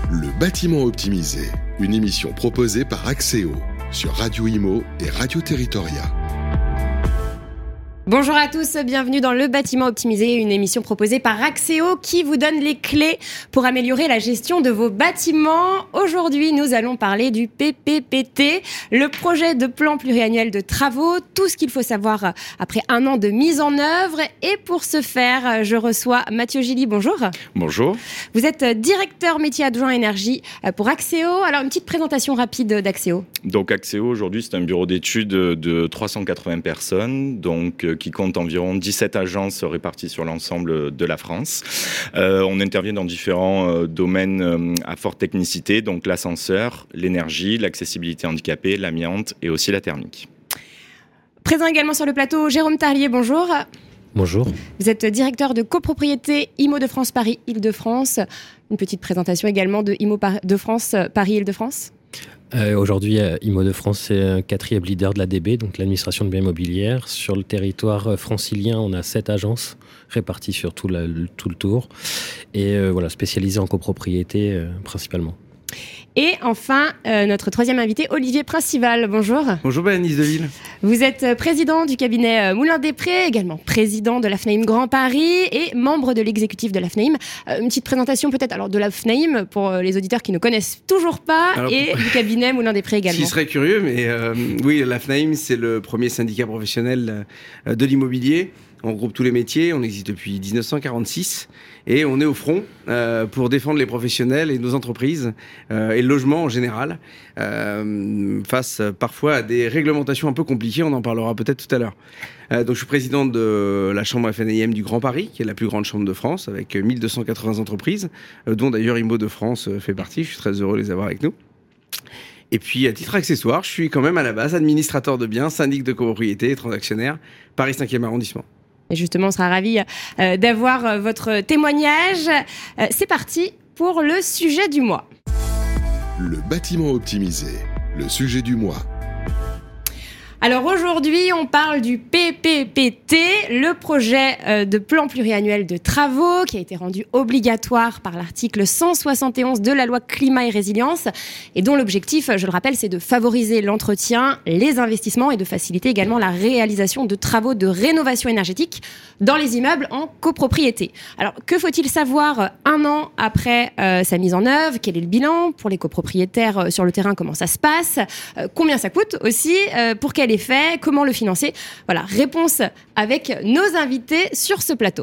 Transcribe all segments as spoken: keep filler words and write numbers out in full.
Le bâtiment optimisé, une émission proposée par Axéo sur Radio Imo et Radio Territoria. Bonjour à tous, bienvenue dans Le Bâtiment Optimisé, une émission proposée par Axéo qui vous donne les clés pour améliorer la gestion de vos bâtiments. Aujourd'hui, nous allons parler du P P P T, le projet de plan pluriannuel de travaux, tout ce qu'il faut savoir après un an de mise en œuvre. Et pour ce faire, je reçois Mathieu Gilly, bonjour. Bonjour. Vous êtes directeur métier adjoint énergie pour Axéo. Alors, une petite présentation rapide d'Axéo. Donc Axéo, aujourd'hui, c'est un bureau d'études de trois cent quatre-vingts personnes, donc qui compte environ dix-sept agences réparties sur l'ensemble de la France. Euh, on intervient dans différents euh, domaines euh, à forte technicité, donc l'ascenseur, l'énergie, l'accessibilité handicapée, l'amiante et aussi la thermique. Présent également sur le plateau, Jérôme Tarlier, bonjour. Bonjour. Vous êtes directeur de copropriété Imo de France Paris Île-de-France. Une petite présentation également de Imo de France Paris Île-de-France. Euh, aujourd'hui, euh, Imo de France, c'est un quatrième leader de l'A D B, donc l'administration de biens immobiliers. Sur le territoire euh, francilien, on a sept agences réparties sur tout, la, le, tout le tour et euh, voilà, spécialisées en copropriété euh, principalement. Et enfin, euh, notre troisième invité, Olivier Principal. Bonjour. Bonjour Bérénice Deville. Vous êtes président du cabinet Moulin-des-Prés, également président de l'A F N A I M Grand Paris et membre de l'exécutif de l'A F N A I M. Euh, une petite présentation peut-être alors de l'A F N A I M pour les auditeurs qui ne connaissent toujours pas alors, et du cabinet Moulin-des-Prés également. Qui serait curieux, mais euh, oui, l'A F N A I M, c'est le premier syndicat professionnel euh, de l'immobilier. On regroupe tous les métiers, on existe depuis dix-neuf cent quarante-six et on est au front euh, pour défendre les professionnels et nos entreprises euh, et le logement en général euh, face parfois à des réglementations un peu compliquées, on en parlera peut-être tout à l'heure. Euh, donc je suis président de la chambre F N A I M du Grand Paris, qui est la plus grande chambre de France avec mille deux cent quatre-vingts entreprises, euh, dont d'ailleurs Imo de France fait partie, je suis très heureux de les avoir avec nous. Et puis, à titre accessoire, je suis quand même à la base administrateur de biens, syndic de copropriété et transactionnaire, Paris cinquième arrondissement. Et justement, on sera ravis euh, d'avoir euh, votre témoignage. Euh, c'est parti pour le sujet du mois. Le bâtiment optimisé, le sujet du mois. Alors aujourd'hui, on parle du P P P T, le projet euh, de plan pluriannuel de travaux qui a été rendu obligatoire par l'article cent soixante et onze de la loi Climat et Résilience et dont l'objectif, je le rappelle, c'est de favoriser l'entretien, les investissements et de faciliter également la réalisation de travaux de rénovation énergétique dans les immeubles en copropriété. Alors que faut-il savoir un an après euh, sa mise en œuvre? Quel est le bilan pour les copropriétaires euh, sur le terrain? Comment ça se passe? euh, Combien ça coûte aussi? euh, Pour quel effet, comment le financer? Voilà, réponse avec nos invités sur ce plateau.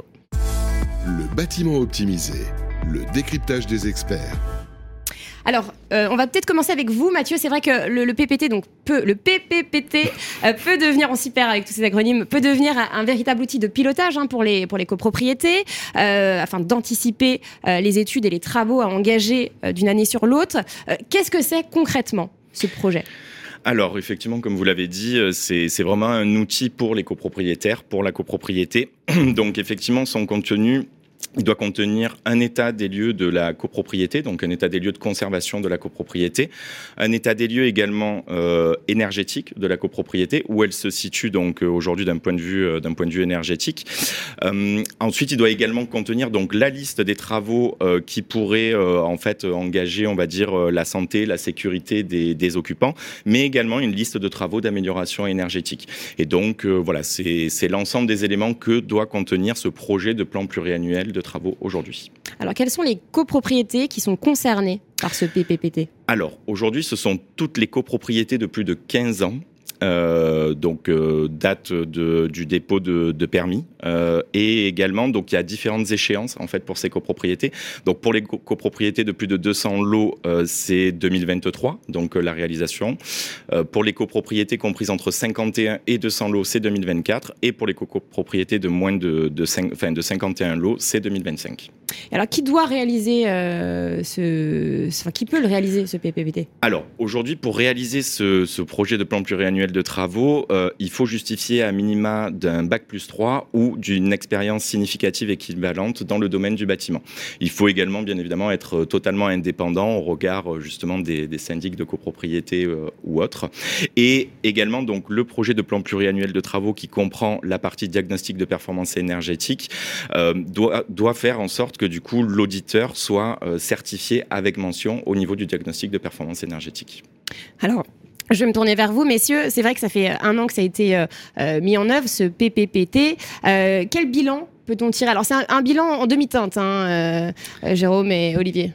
Le bâtiment optimisé, le décryptage des experts. Alors, euh, on va peut-être commencer avec vous, Mathieu. C'est vrai que le, le P P T, donc peut, le P P P T euh, peut devenir, on s'y perd avec tous ces acronymes, peut devenir un, un véritable outil de pilotage hein, pour les pour les copropriétés, euh, afin d'anticiper euh, les études et les travaux à engager euh, d'une année sur l'autre. Euh, qu'est-ce que c'est concrètement ce projet ? Alors, effectivement, comme vous l'avez dit, c'est, c'est vraiment un outil pour les copropriétaires, pour la copropriété. Donc, effectivement, son contenu, il doit contenir un état des lieux de la copropriété, donc un état des lieux de conservation de la copropriété, un état des lieux également euh, énergétique de la copropriété, où elle se situe donc aujourd'hui d'un point de vue euh, d'un point de vue énergétique. Euh, ensuite, il doit également contenir donc la liste des travaux euh, qui pourraient euh, en fait engager, on va dire, euh, la santé, la sécurité des, des occupants, mais également une liste de travaux d'amélioration énergétique. Et donc euh, voilà, c'est, c'est l'ensemble des éléments que doit contenir ce projet de plan pluriannuel de travaux aujourd'hui. Alors, quelles sont les copropriétés qui sont concernées par ce P P P T ? Alors, aujourd'hui, ce sont toutes les copropriétés de plus de quinze ans. Euh, donc euh, date de, du dépôt de, de permis euh, et également donc il y a différentes échéances en fait pour ces copropriétés. Donc pour les co- copropriétés de plus de deux cents lots, euh, c'est deux mille vingt-trois, donc euh, la réalisation. Euh, pour les copropriétés comprises entre cinquante et un et deux cents lots, c'est deux mille vingt-quatre, et pour les copropriétés de moins de de, cinq, enfin, de cinquante et un lots, c'est deux mille vingt-cinq. Alors, qui doit réaliser euh, ce, enfin, qui peut le réaliser ce P P P T ? Alors aujourd'hui, pour réaliser ce, ce projet de plan pluriannuel pluriannuel de travaux, euh, il faut justifier à minima d'un bac plus trois ou d'une expérience significative équivalente dans le domaine du bâtiment. Il faut également, bien évidemment, être totalement indépendant au regard justement des, des syndics de copropriété euh, ou autres. Et également, donc, le projet de plan pluriannuel de travaux qui comprend la partie diagnostic de performance énergétique euh, doit, doit faire en sorte que du coup l'auditeur soit euh, certifié avec mention au niveau du diagnostic de performance énergétique. Alors, je vais me tourner vers vous, messieurs. C'est vrai que ça fait un an que ça a été euh, mis en œuvre, ce P P P T. Euh, quel bilan peut-on tirer ? Alors, c'est un, un bilan en demi-teinte, hein, euh, Jérôme et Olivier.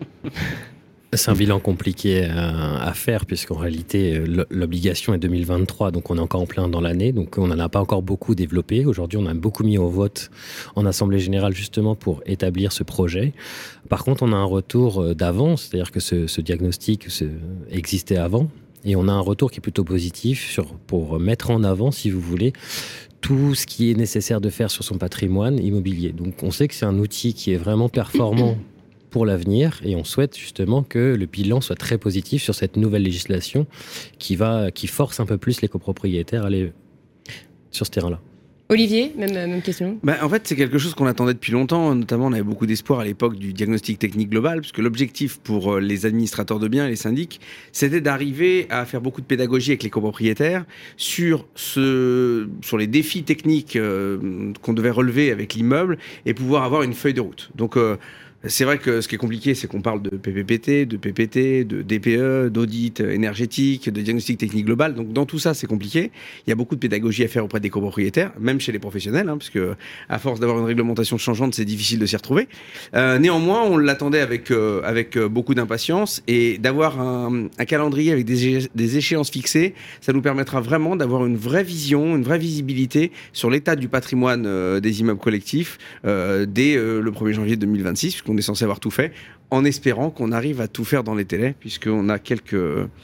C'est un bilan compliqué à, à faire, puisqu'en réalité, l'obligation est deux mille vingt-trois, donc on est encore en plein dans l'année, donc on n'en a pas encore beaucoup développé. Aujourd'hui, on a beaucoup mis au vote en Assemblée Générale, justement, pour établir ce projet. Par contre, on a un retour d'avant, c'est-à-dire que ce, ce diagnostic ce, existait avant, et on a un retour qui est plutôt positif sur, pour mettre en avant, si vous voulez, tout ce qui est nécessaire de faire sur son patrimoine immobilier. Donc on sait que c'est un outil qui est vraiment performant pour l'avenir, et on souhaite justement que le bilan soit très positif sur cette nouvelle législation qui, va, qui force un peu plus les copropriétaires à aller sur ce terrain-là. Olivier, même, même question. Ben, en fait, c'est quelque chose qu'on attendait depuis longtemps. Notamment, on avait beaucoup d'espoir à l'époque du diagnostic technique global, parce que l'objectif pour les administrateurs de biens et les syndics, c'était d'arriver à faire beaucoup de pédagogie avec les copropriétaires sur, ce, sur les défis techniques euh, qu'on devait relever avec l'immeuble et pouvoir avoir une feuille de route. Donc, euh, c'est vrai que ce qui est compliqué, c'est qu'on parle de P P P T, de P P T, de D P E, d'audit énergétique, de diagnostic technique global. Donc, dans tout ça, c'est compliqué. Il y a beaucoup de pédagogie à faire auprès des copropriétaires, même chez les professionnels, hein, parce que à force d'avoir une réglementation changeante, c'est difficile de s'y retrouver. Euh, néanmoins, on l'attendait avec euh, avec beaucoup d'impatience, et d'avoir un, un calendrier avec des, des échéances fixées, ça nous permettra vraiment d'avoir une vraie vision, une vraie visibilité sur l'état du patrimoine euh, des immeubles collectifs euh, dès euh, le premier janvier deux mille vingt-six, puisqu'on on est censé avoir tout fait, en espérant qu'on arrive à tout faire dans les délais, puisqu'on a quelques,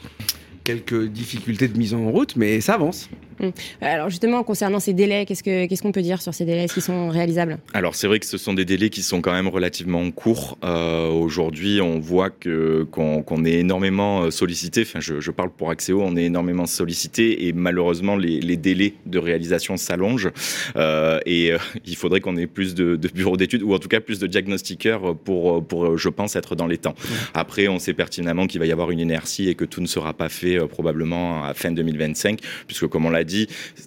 quelques difficultés de mise en route, mais ça avance. Alors justement, concernant ces délais, qu'est-ce, que, qu'est-ce qu'on peut dire sur ces délais ? Est-ce qu'ils sont réalisables ? Alors c'est vrai que ce sont des délais qui sont quand même relativement courts. Euh, aujourd'hui, on voit que, qu'on, qu'on est énormément sollicité. Enfin, je, je parle pour Axéo, on est énormément sollicité, et malheureusement, les, les délais de réalisation s'allongent. Euh, et euh, il faudrait qu'on ait plus de, de bureaux d'études, ou en tout cas plus de diagnostiqueurs pour, pour, je pense, être dans les temps. Après, on sait pertinemment qu'il va y avoir une inertie et que tout ne sera pas fait euh, probablement à fin deux mille vingt-cinq, puisque comme on l'a dit,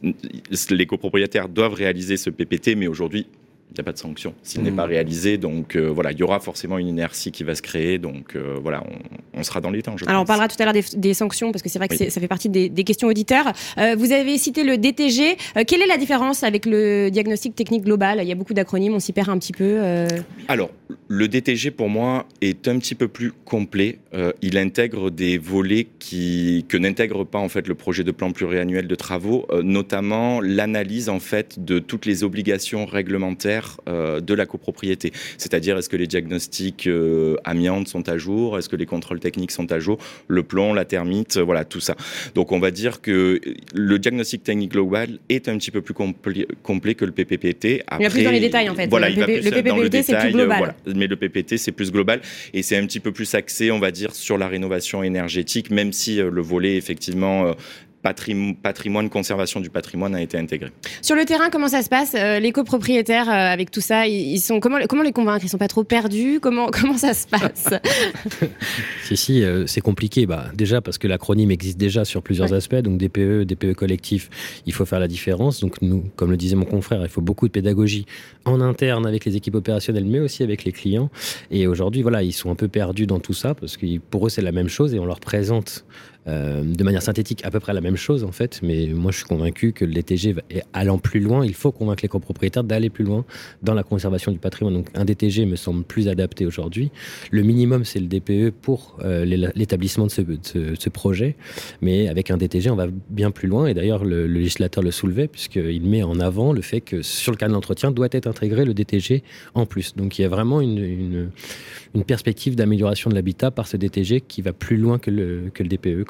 les copropriétaires doivent réaliser ce P P T, mais aujourd'hui, il n'y a pas de sanction s'il mmh. n'est pas réalisé. Donc euh, voilà, il y aura forcément une inertie qui va se créer. Donc euh, voilà, on, on sera dans les temps. Je Alors pense. on parlera tout à l'heure des, des sanctions, parce que c'est vrai que oui. c'est, ça fait partie des, des questions auditeurs. Euh, vous avez cité le D T G. Euh, quelle est la différence avec le diagnostic technique global ? Il y a beaucoup d'acronymes, on s'y perd un petit peu. Euh... Alors, le D T G pour moi est un petit peu plus complet. Euh, il intègre des volets qui, que n'intègre pas en fait le projet de plan pluriannuel de travaux, euh, notamment l'analyse en fait de toutes les obligations réglementaires de la copropriété. C'est-à-dire, est-ce que les diagnostics euh, amiante sont à jour ? Est-ce que les contrôles techniques sont à jour ? Le plomb, la thermite, euh, voilà, tout ça. Donc, on va dire que le diagnostic technique global est un petit peu plus complet, complet que le P P P T. Après, il va plus dans les détails, en fait. Voilà, le, il va plus le P P P T, dans le détail, c'est plus global. Voilà. Mais le P P T, c'est plus global, et c'est un petit peu plus axé, on va dire, sur la rénovation énergétique, même si euh, le volet, effectivement, euh, Patrimoine, patrimoine, conservation du patrimoine a été intégré. Sur le terrain, comment ça se passe ? euh, Les copropriétaires, euh, avec tout ça, ils, ils sont comment, comment les convaincre ? Ils sont pas trop perdus ? Comment, comment ça se passe ? Si, si, euh, c'est compliqué. Bah, déjà, parce que l'acronyme existe déjà sur plusieurs ouais. aspects. Donc, D P E, D P E collectif, il faut faire la différence. Donc, nous, comme le disait mon confrère, il faut beaucoup de pédagogie en interne avec les équipes opérationnelles, mais aussi avec les clients. Et aujourd'hui, voilà, ils sont un peu perdus dans tout ça, parce que pour eux, c'est la même chose, et on leur présente Euh, de manière synthétique à peu près la même chose en fait, mais moi je suis convaincu que le D T G allant plus loin, il faut convaincre les copropriétaires d'aller plus loin dans la conservation du patrimoine. Donc un D T G me semble plus adapté aujourd'hui. Le minimum c'est le D P E pour euh, l'établissement de ce, de, ce, de ce projet, mais avec un D T G on va bien plus loin, et d'ailleurs le, le législateur le soulevait puisqu'il met en avant le fait que sur le cadre d'entretien doit être intégré le D T G en plus. Donc il y a vraiment une, une, une perspective d'amélioration de l'habitat par ce D T G qui va plus loin que le, que le D P E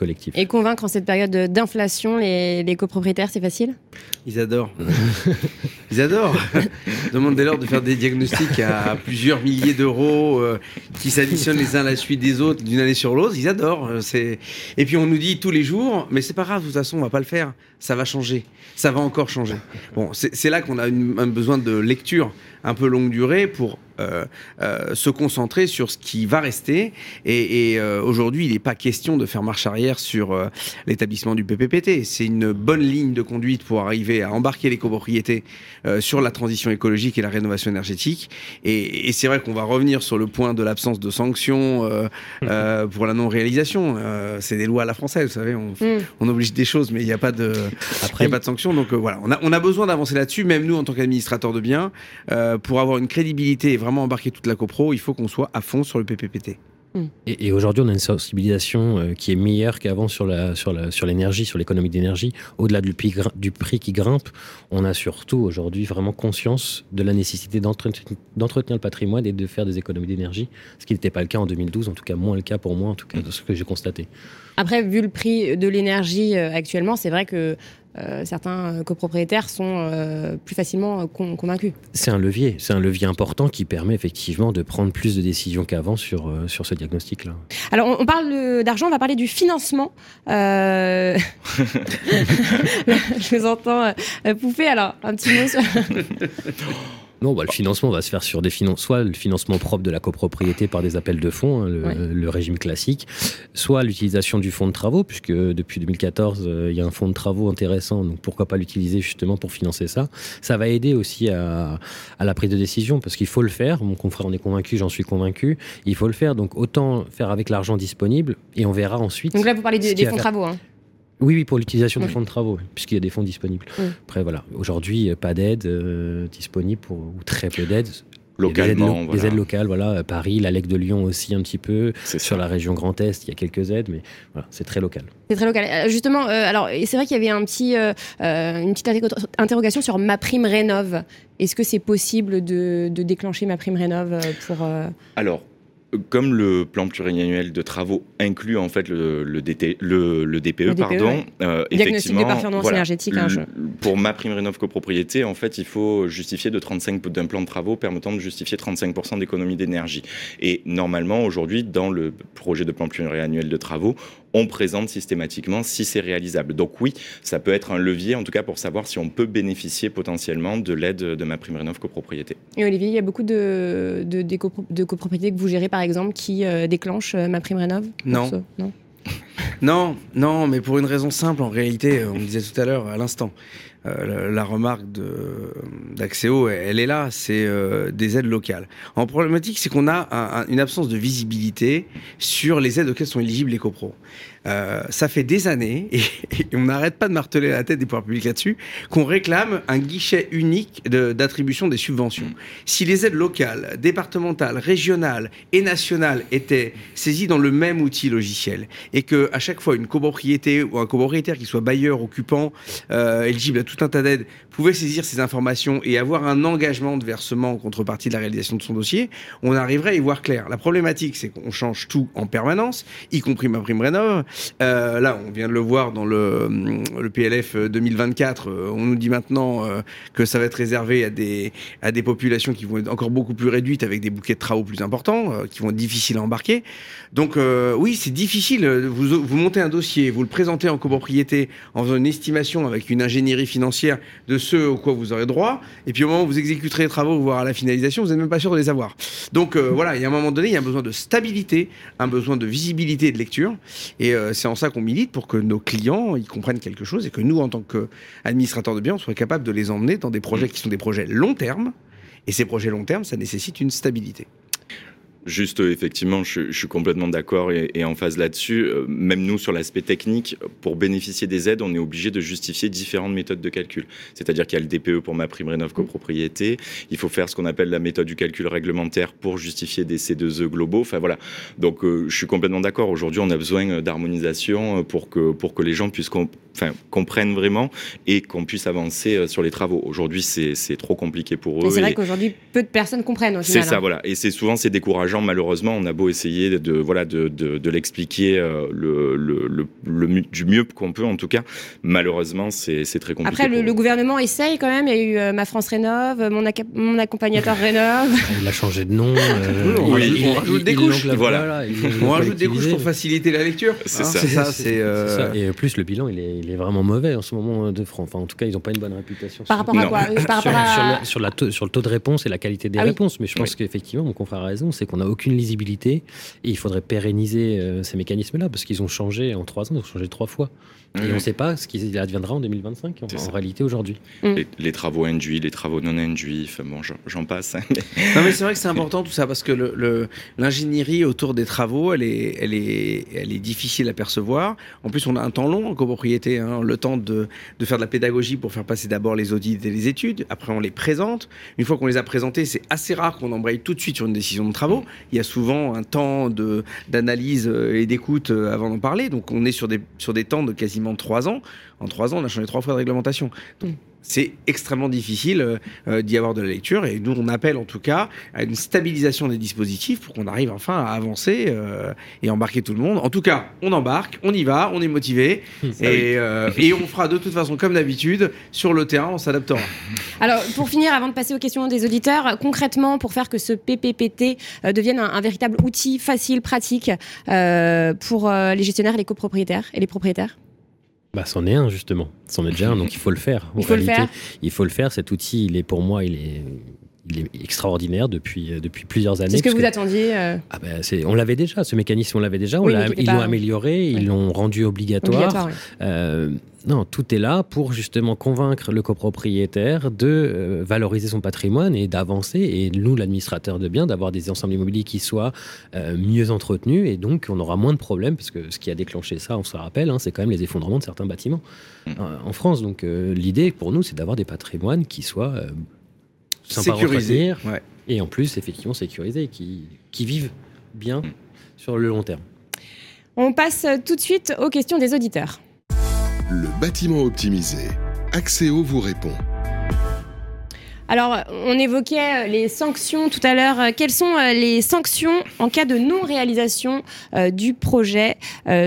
collectif. Et convaincre en cette période d'inflation les, les copropriétaires, c'est facile ? Ils adorent. Ils adorent. Demandez-leur de faire des diagnostics à plusieurs milliers d'euros euh, qui s'additionnent les uns à la suite des autres d'une année sur l'autre. Ils adorent. C'est... Et puis on nous dit tous les jours, mais c'est pas grave, de toute façon, on va pas le faire. Ça va changer. Ça va encore changer. Bon, c'est, c'est là qu'on a une, un besoin de lecture un peu longue durée pour euh, euh, se concentrer sur ce qui va rester. Et, et euh, aujourd'hui, il n'est pas question de faire marche arrière sur euh, l'établissement du P P P T. C'est une bonne ligne de conduite pour arriver à embarquer les copropriétés euh, sur la transition écologique et la rénovation énergétique. Et, et c'est vrai qu'on va revenir sur le point de l'absence de sanctions euh, euh, pour la non-réalisation. Euh, c'est des lois à la française, vous savez. On, mm. on oblige des choses, mais il n'y a pas de, Après, il n'y a pas de sanctions. Donc euh, voilà, on a, on a besoin d'avancer là-dessus, même nous en tant qu'administrateurs de biens. Euh, pour avoir une crédibilité et vraiment embarquer toute la copro, il faut qu'on soit à fond sur le P P P T. Et, et aujourd'hui, on a une sensibilisation euh, qui est meilleure qu'avant sur, la, sur, la, sur l'énergie, sur l'économie d'énergie. Au-delà du prix, du prix qui grimpe, on a surtout aujourd'hui vraiment conscience de la nécessité d'entretenir, d'entretenir le patrimoine et de faire des économies d'énergie, ce qui n'était pas le cas en deux mille douze, en tout cas moins le cas pour moi, en tout cas de ce que j'ai constaté. Après, vu le prix de l'énergie euh, actuellement, c'est vrai que Euh, certains copropriétaires sont euh, plus facilement con- convaincus. C'est un levier, c'est un levier important qui permet effectivement de prendre plus de décisions qu'avant sur, euh, sur ce diagnostic-là. Alors on, on parle de, d'argent, on va parler du financement. Euh... Je vous entends euh, pouffer, alors un petit mot sur... Non, bah, le financement va se faire sur des finances, soit le financement propre de la copropriété par des appels de fonds, hein, le, ouais. le régime classique, soit l'utilisation du fonds de travaux, puisque depuis deux mille quatorze, euh, il y a un fonds de travaux intéressant, donc pourquoi pas l'utiliser justement pour financer ça. Ça va aider aussi à, à la prise de décision, parce qu'il faut le faire. Mon confrère en est convaincu, j'en suis convaincu. Il faut le faire, donc autant faire avec l'argent disponible, et on verra ensuite. Donc là, vous parlez de, des fonds de travaux, hein. Oui, oui, pour l'utilisation oui. des fonds de travaux, puisqu'il y a des fonds disponibles. Oui. Après, voilà, aujourd'hui, pas d'aide euh, disponible, pour, ou très peu d'aide. Localement, des aides, lo- voilà. des aides locales, voilà, Paris, la L E C de Lyon aussi un petit peu, c'est sur ça. La région Grand Est, il y a quelques aides, mais voilà, c'est très local. C'est très local. Euh, justement, euh, alors c'est vrai qu'il y avait un petit, euh, une petite interrogation sur MaPrimeRénov'. Est-ce que c'est possible de, de déclencher MaPrimeRénov' pour... Euh... Alors, comme le plan pluriannuel de travaux inclut en fait le, le, D T, le, le D P E, le D P E pardon, ouais. euh, diagnostic de performance voilà, énergétique. Hein, le, je... Pour MaPrimeRénov' copropriété, en fait, il faut justifier de trente-cinq d'un plan de travaux permettant de justifier trente-cinq pour cent d'économie d'énergie. Et normalement, aujourd'hui, dans le projet de plan pluriannuel de travaux, on présente systématiquement si c'est réalisable. Donc oui, ça peut être un levier, en tout cas, pour savoir si on peut bénéficier potentiellement de l'aide de MaPrimeRénov' copropriété. Et Olivier, il y a beaucoup de, de, de, copro- de copropriétés que vous gérez, par exemple, qui euh, déclenchent euh, MaPrimeRénov'? Non. Ce... Non. non, non, mais pour une raison simple, en réalité, on le disait tout à l'heure, à l'instant. Euh, la, la remarque de, d'Axéo, elle est là, c'est euh, des aides locales. En problématique, c'est qu'on a un, un, une absence de visibilité sur les aides auxquelles sont éligibles les copros. Euh, ça fait des années, et, et on n'arrête pas de marteler la tête des pouvoirs publics là-dessus, qu'on réclame un guichet unique de, d'attribution des subventions. Si les aides locales, départementales, régionales et nationales étaient saisies dans le même outil logiciel, et qu'à chaque fois, une copropriété ou un copropriétaire qui soit bailleur, occupant, euh, éligible à tout un tas d'aides, pouvait saisir ces informations et avoir un engagement de versement en contrepartie de la réalisation de son dossier, on arriverait à y voir clair. La problématique, c'est qu'on change tout en permanence, y compris MaPrimeRénov'. Euh, là, on vient de le voir dans le, le P L F deux mille vingt-quatre. Euh, on nous dit maintenant euh, que ça va être réservé à des, à des populations qui vont être encore beaucoup plus réduites, avec des bouquets de travaux plus importants, euh, qui vont être difficiles à embarquer. Donc euh, oui, c'est difficile. Vous, vous montez un dossier, vous le présentez en copropriété en faisant une estimation avec une ingénierie financière de ce au quoi vous aurez droit, et puis au moment où vous exécuterez les travaux, voire à la finalisation, vous n'êtes même pas sûr de les avoir. Donc euh, voilà, il y a un moment donné, il y a un besoin de stabilité, un besoin de visibilité et de lecture, et euh, c'est en ça qu'on milite pour que nos clients y comprennent quelque chose, et que nous, en tant qu'administrateurs de biens, on soit capables de les emmener dans des projets qui sont des projets long terme, et ces projets long terme, ça nécessite une stabilité. Juste, effectivement, je, je suis complètement d'accord et, et en phase là-dessus. Euh, même nous, sur l'aspect technique, pour bénéficier des aides, on est obligé de justifier différentes méthodes de calcul. C'est-à-dire qu'il y a le D P E pour MaPrimeRénov' copropriété. Il faut faire ce qu'on appelle la méthode du calcul réglementaire pour justifier des C deux E globaux. Enfin voilà. Donc, euh, je suis complètement d'accord. Aujourd'hui, on a besoin d'harmonisation pour que pour que les gens puissent comp- enfin, comprennent vraiment et qu'on puisse avancer sur les travaux. Aujourd'hui, c'est c'est trop compliqué pour eux. Et c'est vrai et qu'aujourd'hui, peu de personnes comprennent. Au c'est final, ça, hein. voilà. Et c'est souvent c'est décourageant. gens, malheureusement, on a beau essayer de, voilà, de, de, de l'expliquer euh, le, le, le, le, du mieux qu'on peut, en tout cas, malheureusement, c'est, c'est très compliqué. Après, le, le gouvernement essaye quand même. Il y a eu euh, Ma France Rénove, mon, ac- mon accompagnateur Rénove. Il a changé de nom. Euh, on, oui, il, on rajoute des couches. Voilà. Voilà, on rajoute des couches pour faciliter la lecture. C'est hein, ça. C'est ça, c'est, c'est, euh... c'est ça. Et en plus, le bilan, il est, il est vraiment mauvais en ce moment de France. Enfin, en tout cas, ils n'ont pas une bonne réputation. Par rapport à non. quoi Par sur, rapport à... sur, le, sur, la taux, sur le taux de réponse et la qualité des ah, réponses. Oui. Mais je pense oui. qu'effectivement, mon confrère a raison, c'est qu'on n'a aucune lisibilité et il faudrait pérenniser euh, ces mécanismes-là parce qu'ils ont changé en trois ans, ils ont changé trois fois. Et mmh. on ne sait pas ce qui adviendra en deux mille vingt-cinq, en, en réalité, aujourd'hui. Mmh. Les, les travaux induits, les travaux non induits, enfin bon, j'en, j'en passe. Hein, mais... Non, mais c'est vrai que c'est important tout ça, parce que le, le, l'ingénierie autour des travaux, elle est, elle, est, elle est difficile à percevoir. En plus, on a un temps long en copropriété, hein, le temps de, de faire de la pédagogie pour faire passer d'abord les audits et les études. Après, on les présente. Une fois qu'on les a présentés, c'est assez rare qu'on embraye tout de suite sur une décision de travaux. Il y a souvent un temps de, d'analyse et d'écoute avant d'en parler. Donc, on est sur des, sur des temps de quasiment trois ans. En trois ans, on a changé trois fois de réglementation. Donc, c'est extrêmement difficile euh, d'y avoir de la lecture. Et nous, on appelle en tout cas à une stabilisation des dispositifs pour qu'on arrive enfin à avancer euh, et embarquer tout le monde. En tout cas, on embarque, on y va, on est motivé. Mmh, et, euh, et on fera de toute façon, comme d'habitude, sur le terrain, on s'adaptera. Alors, pour finir, avant de passer aux questions des auditeurs, concrètement, pour faire que ce P P P T euh, devienne un, un véritable outil facile, pratique euh, pour euh, les gestionnaires, les copropriétaires et les propriétaires? Bah, c'en est un, justement. C'en est déjà un, donc il faut le faire. En il faut réalité, le faire. Il faut le faire. Cet outil, il est pour moi, il est, il est extraordinaire depuis, depuis plusieurs années. C'est ce que vous que... attendiez euh... ah ben, c'est... On l'avait déjà, ce mécanisme, on l'avait déjà. Oui, on l'a... Ils pas... l'ont amélioré, ils oui. l'ont rendu obligatoire. obligatoire oui. euh, non, tout est là pour justement convaincre le copropriétaire de euh, valoriser son patrimoine et d'avancer. Et nous, l'administrateur de biens, d'avoir des ensembles immobiliers qui soient euh, mieux entretenus. Et donc, on aura moins de problèmes, parce que ce qui a déclenché ça, on se rappelle, hein, c'est quand même les effondrements de certains bâtiments mmh. euh, en France. Donc, euh, l'idée pour nous, c'est d'avoir des patrimoines qui soient euh, sympas à entretenir. Ouais. Et en plus, effectivement, sécurisés, qui, qui vivent bien mmh. sur le long terme. On passe tout de suite aux questions des auditeurs. Le bâtiment optimisé. Axéo vous répond. Alors, on évoquait les sanctions tout à l'heure. Quelles sont les sanctions en cas de non-réalisation euh, du projet euh,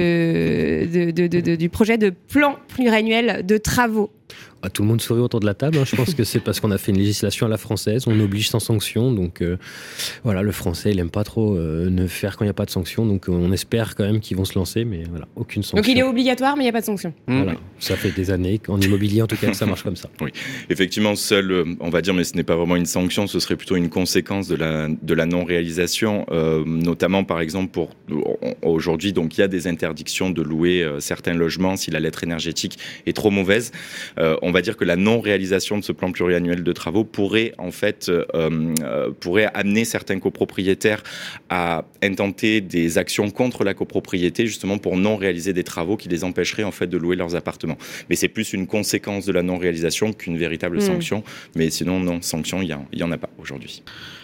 de, de, de, de, de, du projet de plan pluriannuel de travaux? Ah, tout le monde sourit autour de la table. Hein. Je pense que c'est parce qu'on a fait une législation à la française. On oblige sans sanction. Donc euh, voilà, le français, il n'aime pas trop euh, ne faire quand il n'y a pas de sanction. Donc euh, on espère quand même qu'ils vont se lancer. Mais voilà, aucune sanction. Donc il est obligatoire, mais il n'y a pas de sanction. Mmh. Voilà, ça fait des années qu'en immobilier, en tout cas, ça marche comme ça. Oui, effectivement, seul, on va dire, mais ce n'est pas vraiment une sanction. Ce serait plutôt une conséquence de la, de la non-réalisation. Euh, notamment, par exemple, pour aujourd'hui, donc il y a des interdictions de louer euh, certains logements si la lettre énergétique est trop mauvaise. Euh, on va dire que la non-réalisation de ce plan pluriannuel de travaux pourrait en fait euh, euh, pourrait amener certains copropriétaires à intenter des actions contre la copropriété justement pour non réaliser des travaux qui les empêcheraient en fait de louer leurs appartements. Mais c'est plus une conséquence de la non-réalisation qu'une véritable mmh. sanction. Mais sinon, non, sanction, il y en a pas aujourd'hui.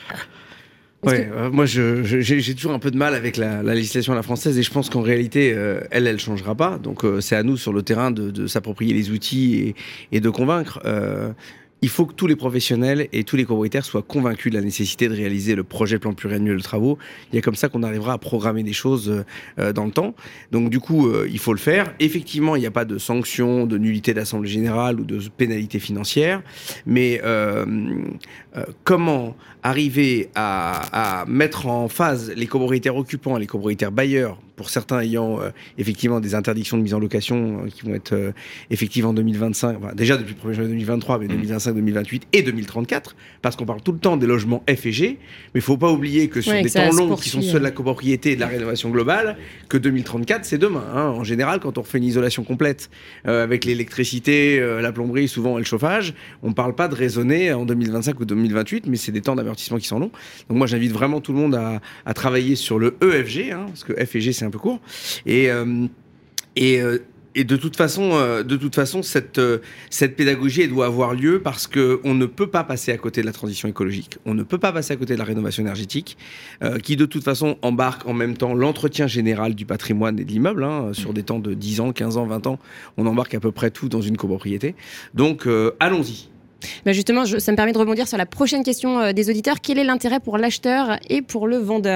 Ouais, que... euh, moi je, je, j'ai, j'ai toujours un peu de mal avec la, la législation à la française et je pense qu'en réalité, euh, elle, elle changera pas. Donc euh, c'est à nous sur le terrain de, de s'approprier les outils et, et de convaincre. Euh, il faut que tous les professionnels et tous les copropriétaires soient convaincus de la nécessité de réaliser le projet plan pluriannuel de travaux. Il y a comme ça qu'on arrivera à programmer des choses euh, dans le temps. Donc du coup, euh, il faut le faire. Effectivement, il n'y a pas de sanction, de nullité d'assemblée générale ou de pénalité financière. Mais euh, euh, comment arriver à, à mettre en phase les copropriétaires occupants et les copropriétaires bailleurs, pour certains ayant euh, effectivement des interdictions de mise en location euh, qui vont être euh, effectives en deux mille vingt-cinq, enfin, déjà depuis le premier janvier deux mille vingt-trois, mais deux mille vingt-cinq, deux mille vingt-huit et deux mille trente-quatre, parce qu'on parle tout le temps des logements F et G, mais il ne faut pas oublier que sur ouais, des temps longs qui sont ceux de la copropriété et de la rénovation globale, que deux mille trente-quatre, c'est demain. Hein. En général, quand on refait une isolation complète euh, avec l'électricité, euh, la plomberie, souvent et le chauffage, on ne parle pas de raisonner en deux mille vingt-cinq ou deux mille vingt-huit, mais c'est des temps d'amortissement qui sont longs. Donc moi, j'invite vraiment tout le monde à, à travailler sur le E F G, hein, parce que F et G, c'est un peu court. Et, euh, et, euh, et de toute façon, euh, de toute façon cette, euh, cette pédagogie, elle doit avoir lieu parce qu'on ne peut pas passer à côté de la transition écologique. On ne peut pas passer à côté de la rénovation énergétique, euh, qui de toute façon embarque en même temps l'entretien général du patrimoine et de l'immeuble. Hein, sur des temps de dix ans, quinze ans, vingt ans, on embarque à peu près tout dans une copropriété. Donc, euh, allons-y. Bah justement, je, ça me permet de rebondir sur la prochaine question euh, des auditeurs. Quel est l'intérêt pour l'acheteur et pour le vendeur ?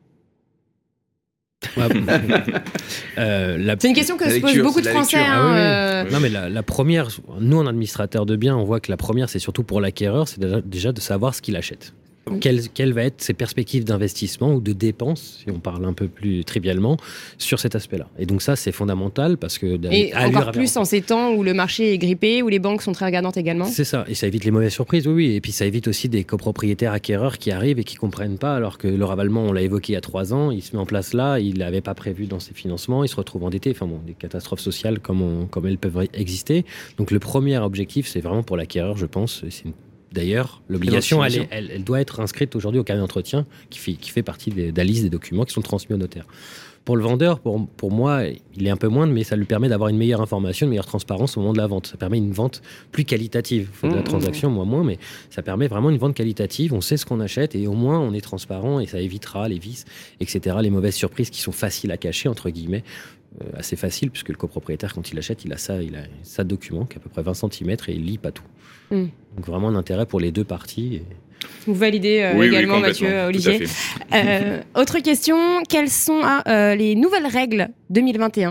euh, la... C'est une question que la se posent lecture, beaucoup de la Français. lecture. Hein, Ah oui, oui. euh... Non, mais la, la première, nous en administrateur de biens, on voit que la première, c'est surtout pour l'acquéreur, c'est déjà, déjà de savoir ce qu'il achète. Quelles, quelles vont être ses perspectives d'investissement ou de dépenses, si on parle un peu plus trivialement, sur cet aspect-là. Et donc ça, c'est fondamental parce que... Et encore plus en ces temps où le marché est grippé, où les banques sont très regardantes également. C'est ça, et ça évite les mauvaises surprises, oui, oui. Et puis ça évite aussi des copropriétaires acquéreurs qui arrivent et qui ne comprennent pas, alors que le ravalement, on l'a évoqué il y a trois ans, il se met en place là, il n'avait pas prévu dans ses financements, il se retrouve endetté, enfin bon, des catastrophes sociales comme, on, comme elles peuvent exister. Donc le premier objectif, c'est vraiment pour l'acquéreur, je pense, c'est une D'ailleurs, l'obligation, elle, est, elle, elle doit être inscrite aujourd'hui au carnet d'entretien qui fait, qui fait partie des, de la liste des documents qui sont transmis au notaire. Pour le vendeur, pour, pour moi, il est un peu moindre, mais ça lui permet d'avoir une meilleure information, une meilleure transparence au moment de la vente. Ça permet une vente plus qualitative. Il faut de la transaction, moi moins, mais ça permet vraiment une vente qualitative. On sait ce qu'on achète et au moins on est transparent et ça évitera les vices, et cetera, les mauvaises surprises qui sont faciles à cacher, entre guillemets. Euh, assez facile, puisque le copropriétaire, quand il achète, il a ça, il a ça de document qui est à peu près vingt centimètres et il lit pas tout. Mm. Donc vraiment un intérêt pour les deux parties. Et... Vous validez euh, oui, également, oui, Mathieu, Olivier. Euh, autre question, quelles sont euh, les nouvelles règles deux mille vingt et un ?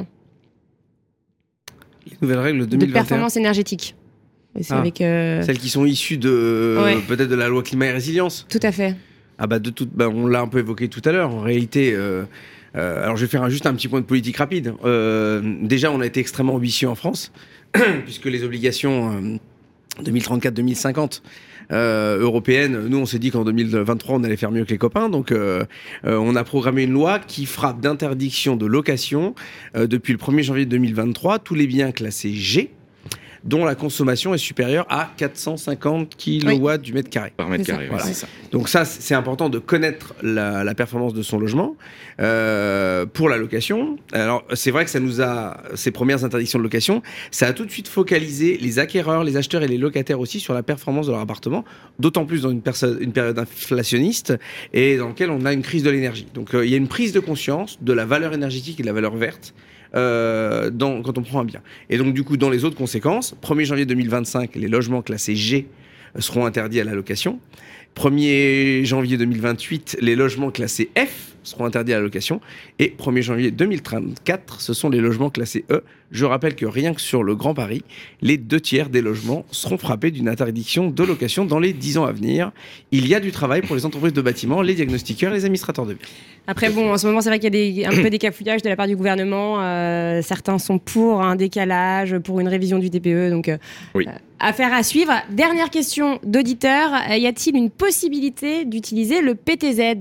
Les nouvelles règles deux mille vingt et un de performance énergétique. C'est ah, avec, euh... Celles qui sont issues de ouais. peut-être de la loi climat et résilience. Tout à fait. Ah bah de toute, bah on l'a un peu évoqué tout à l'heure. En réalité. Euh... Euh, alors je vais faire un, juste un petit point de politique rapide. Euh, déjà, on a été extrêmement ambitieux en France, puisque les obligations euh, deux mille trente-quatre deux mille cinquante euh, européennes, nous on s'est dit qu'en deux mille vingt-trois on allait faire mieux que les copains, donc euh, euh, on a programmé une loi qui frappe d'interdiction de location euh, depuis le premier janvier deux mille vingt-trois tous les biens classés G, dont la consommation est supérieure à quatre cent cinquante kilowatts oui. du mètre carré. Par mètre carré, voilà. c'est ça. Donc ça, c'est important de connaître la, la performance de son logement euh, pour la location. Alors, c'est vrai que ça nous a, ces premières interdictions de location, ça a tout de suite focalisé les acquéreurs, les acheteurs et les locataires aussi sur la performance de leur appartement, d'autant plus dans une, perso- une période inflationniste et dans laquelle on a une crise de l'énergie. Donc, euh, il y a une prise de conscience de la valeur énergétique et de la valeur verte Euh, dans, quand on prend un bien. Et donc du coup, dans les autres conséquences, premier janvier deux mille vingt-cinq, les logements classés G seront interdits à la location. premier janvier deux mille vingt-huit, les logements classés F seront interdits à la location. Et premier janvier deux mille trente-quatre, ce sont les logements classés E. Je rappelle que rien que sur le Grand Paris, les deux tiers des logements seront frappés d'une interdiction de location dans les dix ans à venir. Il y a du travail pour les entreprises de bâtiment, les diagnostiqueurs, les administrateurs de biens. Après, bon, en ce moment, c'est vrai qu'il y a des, un peu des cafouillages de la part du gouvernement. Euh, certains sont pour un décalage, pour une révision du T P E. Donc, euh, oui. euh, affaire à suivre. Dernière question d'auditeur. Euh, y a-t-il une possibilité d'utiliser le P T Z ?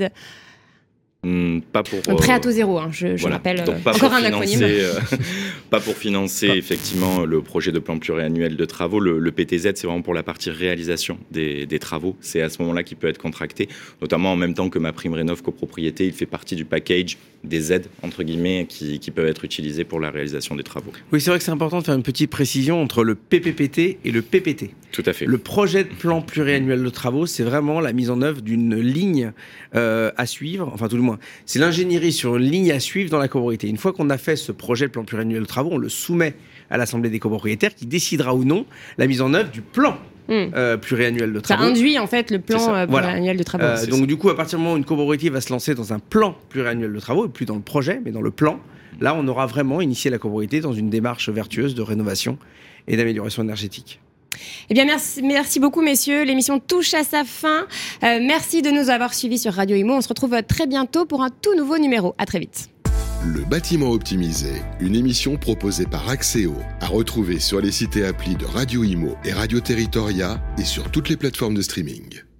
Mmh, pas pour un prêt à taux zéro, hein, je, je voilà. rappelle. Donc, pas encore un financer, acronyme. Euh, pas pour financer pas. effectivement le projet de plan pluriannuel de travaux. Le, le P T Z, c'est vraiment pour la partie réalisation des, des travaux. C'est à ce moment-là qu'il peut être contracté, notamment en même temps que ma prime rénov copropriété. Il fait partie du package des aides entre guillemets qui, qui peuvent être utilisées pour la réalisation des travaux. Oui, c'est vrai que c'est important de faire une petite précision entre le P P P T et le P P T. Tout à fait. Le projet de plan pluriannuel de travaux, c'est vraiment la mise en œuvre d'une ligne euh, à suivre, enfin tout le moins. C'est l'ingénierie sur une ligne à suivre dans la copropriété. Une fois qu'on a fait ce projet de plan pluriannuel de travaux, on le soumet à l'Assemblée des copropriétaires qui décidera ou non la mise en œuvre du plan mmh. euh, pluriannuel de travaux. Ça induit en fait le plan euh, pluriannuel voilà. de travaux. Euh, donc ça. Du coup, à partir du moment où une copropriété va se lancer dans un plan pluriannuel de travaux, et plus dans le projet, mais dans le plan, là on aura vraiment initié la copropriété dans une démarche vertueuse de rénovation et d'amélioration énergétique. Eh bien, merci, merci beaucoup, messieurs. L'émission touche à sa fin. Euh, merci de nous avoir suivis sur Radio Imo. On se retrouve très bientôt pour un tout nouveau numéro. À très vite. Le bâtiment optimisé, une émission proposée par Axéo, à retrouver sur les sites et applis de Radio Imo et Radio Territoria et sur toutes les plateformes de streaming.